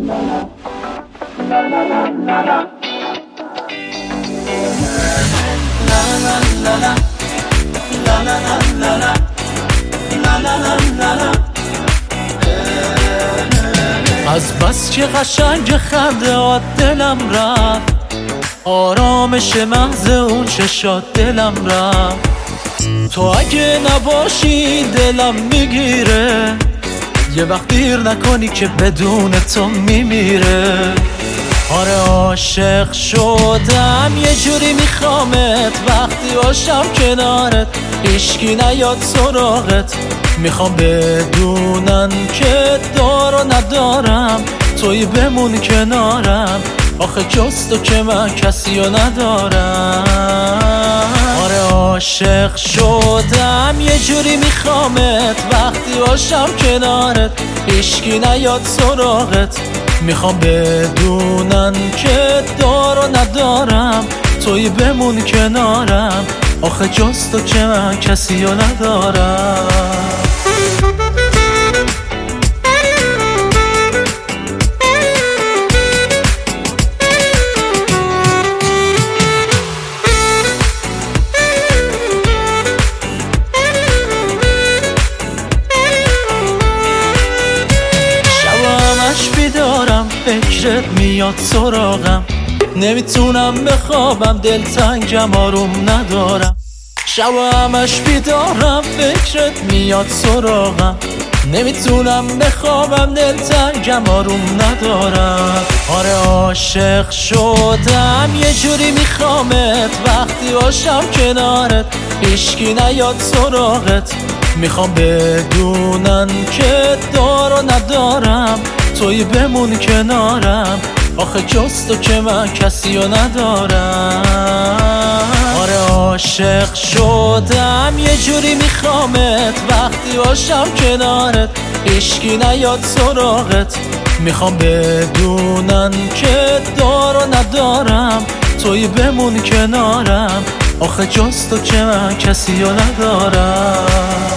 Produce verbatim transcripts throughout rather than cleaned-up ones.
از بس که قشنگ خنده ها دلم رفت، آرامش محض اون چشات دلم رفت. تو اگه نباشی دلم میگیره، یه وقت دیر نکنی که بدون تو میمیره. آره عاشق شدم یه جوری میخوامت، وقتی باشم کنارت هیچکی نیاد سراغت. میخوام بدونن که دار و ندارم، توی بمون کنارم، آخه جز تو که من کسی رو ندارم. آره عاشق شدم یه جوری میخوامت، وقتی باشم کنارت هیچکی نیاد سراغت. میخوام بدونن که دار و ندارم، توی بمون کنارم، آخه جز تو که من کسی رو ندارم. بیدارم فکرت میاد سراغم، نمیتونم بخوابم دلتنگم آروم ندارم. شب همش بیدارم فکرت میاد سراغم، نمیتونم بخوابم دلتنگم آروم ندارم. آره عاشق شدم یه جوری میخوامت، وقتی باشم کنارت هیچکی نیاد سراغت. میخوام بدونن که دار و ندارم، توی بمون کنارم، آخه جز تو که من کسی رو ندارم. آره عاشق شدم یه جوری میخوامت، وقتی باشم کنارت هیچکی نیاد سراغت. میخوام بدونن که دار و ندارم، توی بمون کنارم، آخه جز تو که من کسی رو ندارم.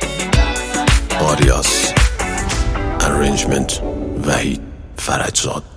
آریاس، ارنجمنت وحید فرجزاد.